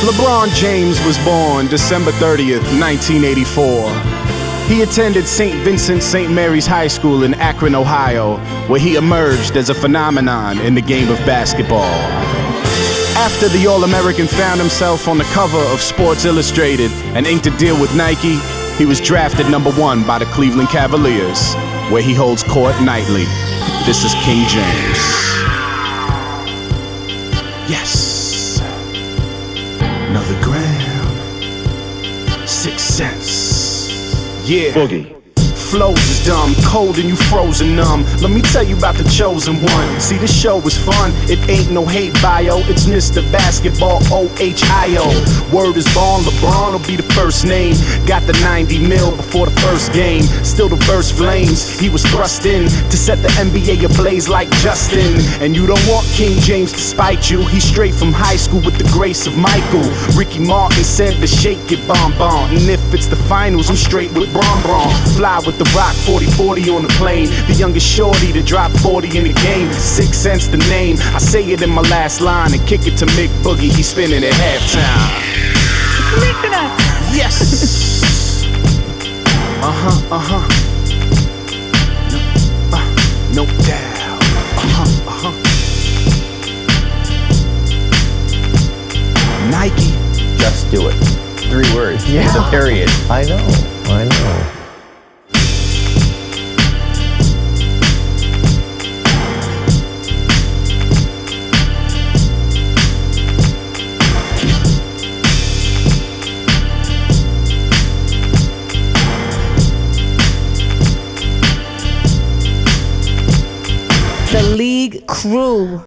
LeBron James was born December 30th, 1984. He attended St. Vincent St. Mary's High School in Akron, Ohio, where he emerged as a phenomenon in the game of basketball. After the All-American found himself on the cover of Sports Illustrated and inked a deal with Nike, he was drafted #1 by the Cleveland Cavaliers, where he holds court nightly. This is King James. Yes. Another gram. 6 cents. Yeah. Boogie. Flows is dumb, cold and you frozen numb. Let me tell you about the chosen one. See, this show is fun, it ain't no hate bio. It's Mr. Basketball, OHIO. Word is born, LeBron will be the first name. Got the 90 mil before the first game. Still the verse flames, he was thrust in to set the NBA ablaze like Justin. And you don't want King James to spite you. He's straight from high school with the grace of Michael. Ricky Martin said the shake it bon. And if it's the finals, I'm straight with Bron. Fly with the rock, 40-40 on the plane. The youngest shorty to drop 40 in the game. 6 cents the name. I say it in my last line and kick it to Mick Boogie. He's spinning at halftime. Yes. No doubt. Nike. Just do it. 3 words. Yeah. With a period. I know. The League Crew.